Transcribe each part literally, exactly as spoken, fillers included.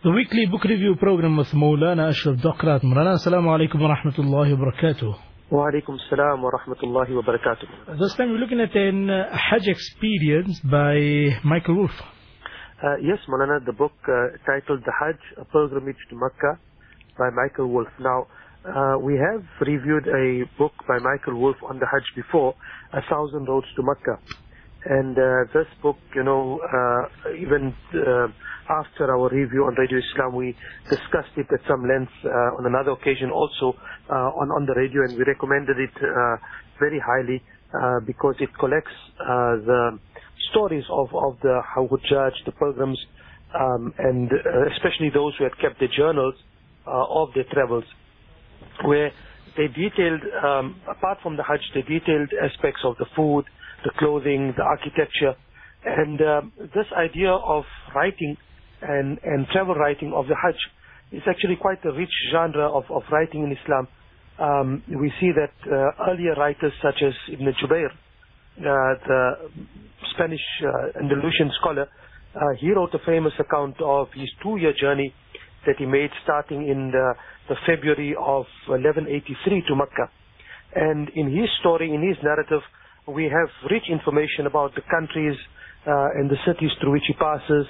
The weekly book review program with Maulana Ashraf Daqrat. Maulana, assalamu alaikum wa rahmatullahi wa barakatuh. Wa alaikum salam wa rahmatullahi wa barakatuh. This time we're looking at an uh, Hajj experience by Michael Wolff. Uh, yes, Maulana, the book uh, titled The Hajj, A Pilgrimage to Mecca by Michael Wolff. Now, uh, we have reviewed a book by Michael Wolff on the Hajj before, A Thousand Roads to Mecca. And uh, this book, you know, uh, even uh, after our review on Radio Islam, we discussed it at some length uh, on another occasion also uh, on, on the radio, and we recommended it uh, very highly uh, because it collects uh, the stories of, of the Hujjaj, the pilgrims, um, and uh, especially those who had kept the journals uh, of their travels, where they detailed, um, apart from the Hajj, they detailed aspects of the food, the clothing, the architecture, and uh, this idea of writing and, and travel writing of the Hajj is actually quite a rich genre of, of writing in Islam. Um, we see that uh, earlier writers such as Ibn Jubayr, uh, the Spanish uh, Andalusian scholar, uh, he wrote a famous account of his two-year journey that he made starting in the, the February of eleven eighty-three to Mecca. And in his story, in his narrative, we have rich information about the countries uh, and the cities through which he passes.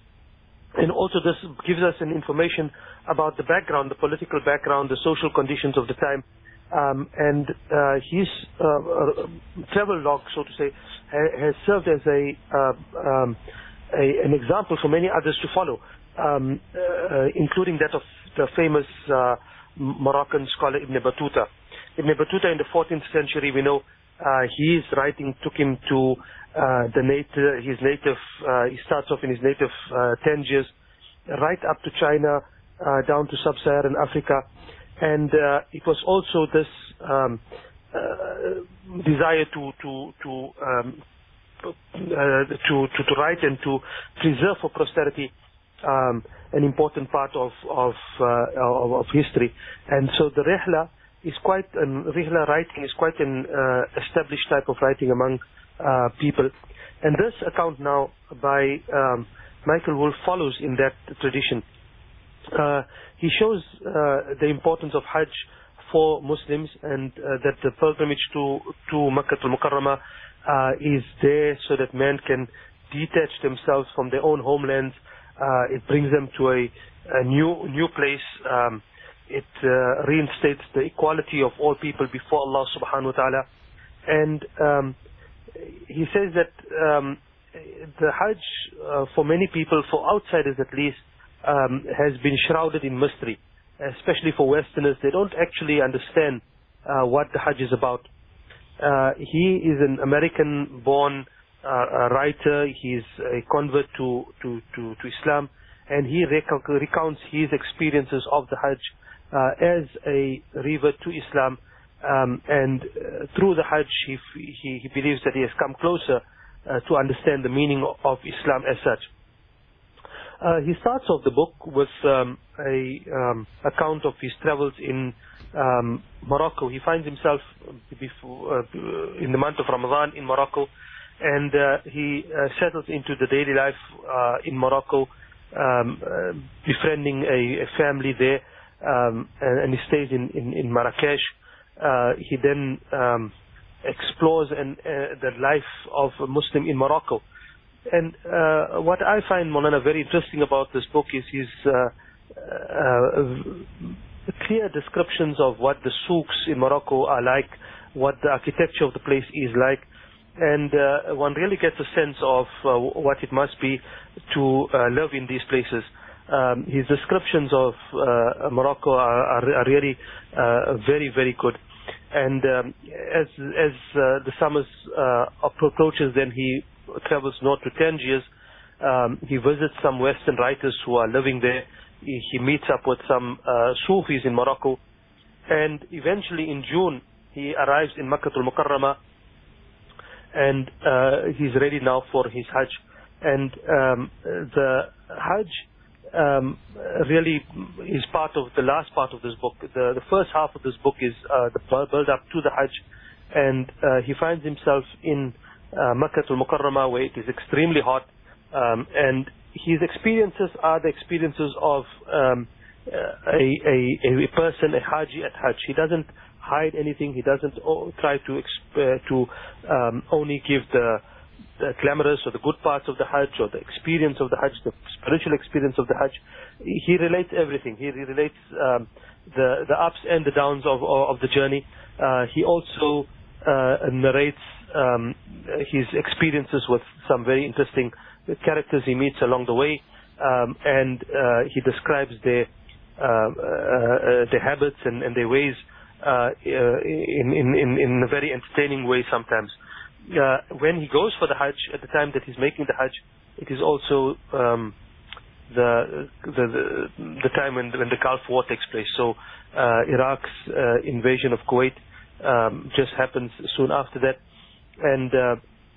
And also this gives us an information about the background, the political background, the social conditions of the time. Um, and uh, his uh, uh, travel log, so to say, ha- has served as a, uh, um, a an example for many others to follow, um, uh, including that of the famous uh, Moroccan scholar Ibn Battuta. Ibn Battuta in the fourteenth century, we know, Uh, his writing took him to uh, the native, his native, uh, he starts off in his native uh, Tangiers, right up to China, uh, down to sub-Saharan Africa. And uh, it was also this um, uh, desire to to to, um, uh, to to to write and to preserve for posterity um, an important part of of, uh, of of history. And so the Rihla is quite an Rihla writing is quite an uh, established type of writing among uh, people, and this account now by um, Michael Wolff follows in that tradition. Uh, he shows uh, the importance of Hajj for Muslims, and uh, that the pilgrimage to to Makkah al-Mukarramah uh, is there so that man can detach themselves from their own homelands. Uh, it brings them to a, a new new place. Um, It uh, reinstates the equality of all people before Allah subhanahu wa ta'ala. And um, he says that um, the Hajj, uh, for many people, for outsiders at least, um, has been shrouded in mystery. Especially for Westerners, they don't actually understand uh, what the Hajj is about. Uh, he is an American-born uh, writer. He's a convert to, to, to, to Islam. And he rec- recounts his experiences of the Hajj Uh, as a revert to Islam, um, and uh, through the Hajj he, he, he believes that he has come closer uh, to understand the meaning of, of Islam as such. Uh, he starts off the book with um, a um, account of his travels in um, Morocco. He finds himself before, uh, in the month of Ramadan in Morocco, and uh, he uh, settles into the daily life uh, in Morocco, um, uh, befriending a, a family there. Um, and, and he stays in, in, in Marrakesh. Uh, he then um, explores and, uh, the life of a Muslim in Morocco. And uh, what I find, Maulana, very interesting about this book is his uh, uh, clear descriptions of what the souks in Morocco are like, what the architecture of the place is like. And uh, one really gets a sense of uh, what it must be to uh, live in these places. Um, his descriptions of uh, Morocco are, are, are really uh, very, very good. And um, as as uh, the summer uh, approaches, then he travels north to Tangiers. Um, he visits some Western writers who are living there. He, he meets up with some uh, Sufis in Morocco. And eventually in June, he arrives in Makkah al-Mukarramah. And uh, he's ready now for his Hajj. And um, the Hajj Um, really is part of the last part of this book. The, the first half of this book is uh, the build up to the Hajj, and uh, he finds himself in uh, Makkah al-Mukarramah, where it is extremely hot, um, and his experiences are the experiences of um, a, a, a person, a Haji at Hajj. He doesn't hide anything. He doesn't o- try to exp- uh, to um, only give the, the glamorous or the good parts of the Hajj or the experience of the Hajj, the spiritual experience of the Hajj. He relates everything. He relates um, the the ups and the downs of of the journey. Uh, he also uh, narrates um, his experiences with some very interesting characters he meets along the way, um, and uh, he describes their uh, uh, their habits and, and their ways uh, in, in in in a very entertaining way sometimes. Uh, when he goes for the Hajj, at the time that he's making the Hajj, it is also um, the, the the the time when when the Gulf War takes place. So uh, Iraq's uh, invasion of Kuwait um, just happens soon after that, and uh,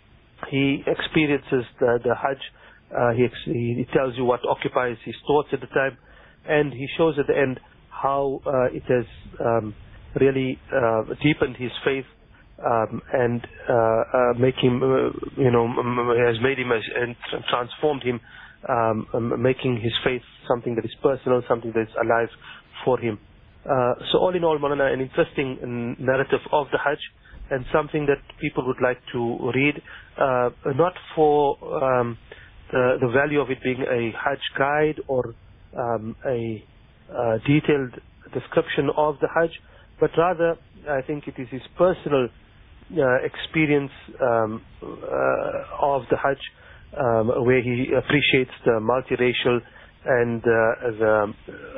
he experiences the, the Hajj. Uh, he, ex- he tells you what occupies his thoughts at the time, and he shows at the end how uh, it has um, really uh, deepened his faith um, and uh, uh, make him, uh, you know, has made him as, and transformed him, um, um, making his faith something that is personal, something that is alive for him. Uh, so all in all, Maulana, an interesting um, narrative of the Hajj, and something that people would like to read, uh, not for um, the, the value of it being a Hajj guide or um, a uh, detailed description of the Hajj, but rather I think it is his personal uh, experience um, uh, of the Hajj, um, where he appreciates the multiracial and uh, the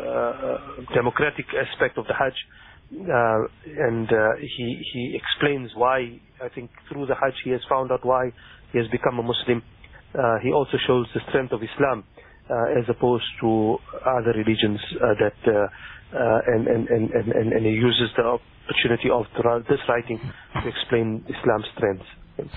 uh, democratic aspect of the Hajj. Uh, and uh, he he explains why, I think through the Hajj he has found out why he has become a Muslim. Uh, he also shows the strength of Islam uh, as opposed to other religions uh, that uh, uh, and, and, and, and, and he uses the opportunity of this writing to explain Islam's strengths.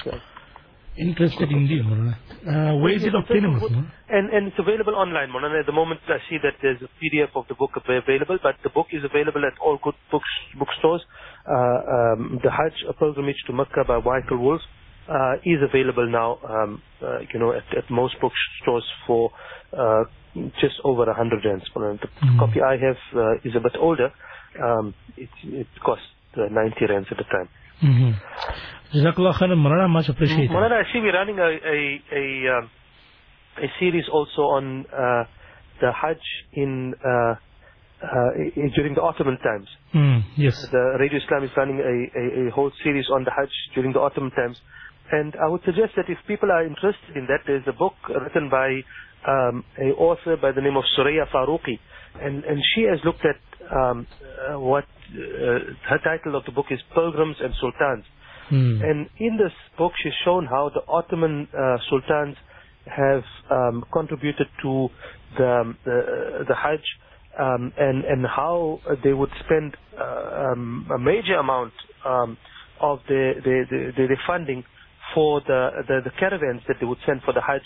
Interested indeed, Maulana. Uh, where is it obtainable? And, and it's available online, Maulana. At the moment, I see that there's a P D F of the book available, but the book is available at all good books, bookstores. Uh, um, the Hajj, A Pilgrimage to Mecca by Michael Wolff, uh, is available now, um, uh, you know, at, at most bookstores for uh, just over a hundred rands. The mm. copy I have uh, is a bit older. Um, it, it cost uh, ninety rands at the time. Mm-hmm. Jazakallah khairan, Maulana, much appreciated. Maulana, actually we're running a a a, um, a series also on uh, the Hajj in uh, uh, during the Ottoman times. Mm, yes. The Radio Islam is running a, a, a whole series on the Hajj during the Ottoman times, and I would suggest that if people are interested in that, there's a book written by um, an author by the name of Suraya Faruqi, and and she has looked at um, uh, what uh, her title of the book is Pilgrims and Sultans. Hmm. And in this book, she's shown how the Ottoman uh, sultans have um, contributed to the the, the Hajj, um, and and how they would spend uh, um, a major amount um, of their, their, their, their funding for the, the the caravans that they would send for the Hajj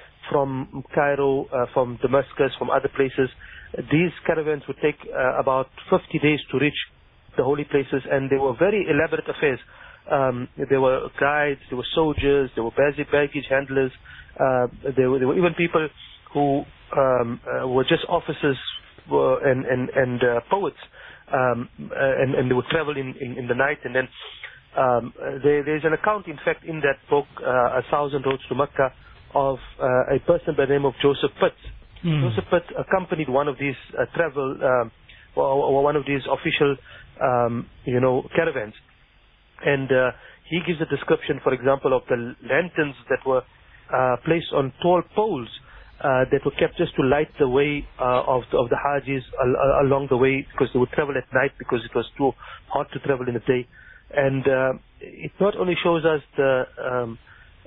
from Cairo, uh, from Damascus, from other places. These caravans would take uh, about fifty days to reach the holy places, and they were very elaborate affairs. Um, there were guides, there were soldiers, there were baggage handlers, uh, there, were, there were even people who um, uh, were just officers uh, and, and, and uh, poets, um, uh, and, and they would travel in, in, in the night. And then um, there, there's an account, in fact, in that book, uh, A Thousand Roads to Mecca, of uh, a person by the name of Joseph Pitt. Mm. Joseph Pitt accompanied one of these uh, travel, um, or, or one of these official, um, you know, caravans. And uh, he gives a description, for example, of the lanterns that were uh, placed on tall poles uh, that were kept just to light the way uh, of, the, of the Hajis al- along the way, because they would travel at night because it was too hot to travel in the day. And uh, it not only shows us the um, uh,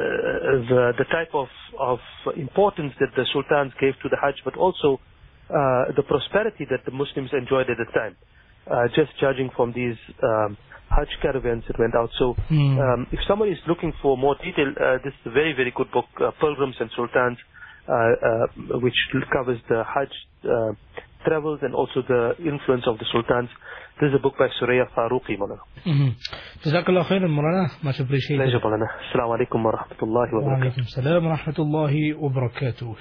the, the type of, of importance that the sultans gave to the Hajj, but also uh, the prosperity that the Muslims enjoyed at the time, uh, just judging from these um, Hajj caravans that went out. So mm. um, if somebody is looking for more detail, uh, this is a very, very good book, uh, Pilgrims and Sultans, uh, uh, which covers the Hajj uh, travels and also the influence of the Sultans. This is a book by Suraya Faruqi, Maulana. Mm-hmm. Jazakallah khairan, Maulana. Much appreciated. Pleasure, Maulana. Assalamu alaikum wa rahmatullahi wa barakatuh. Wa alaikum salam wa rahmatullahi wa barakatuh.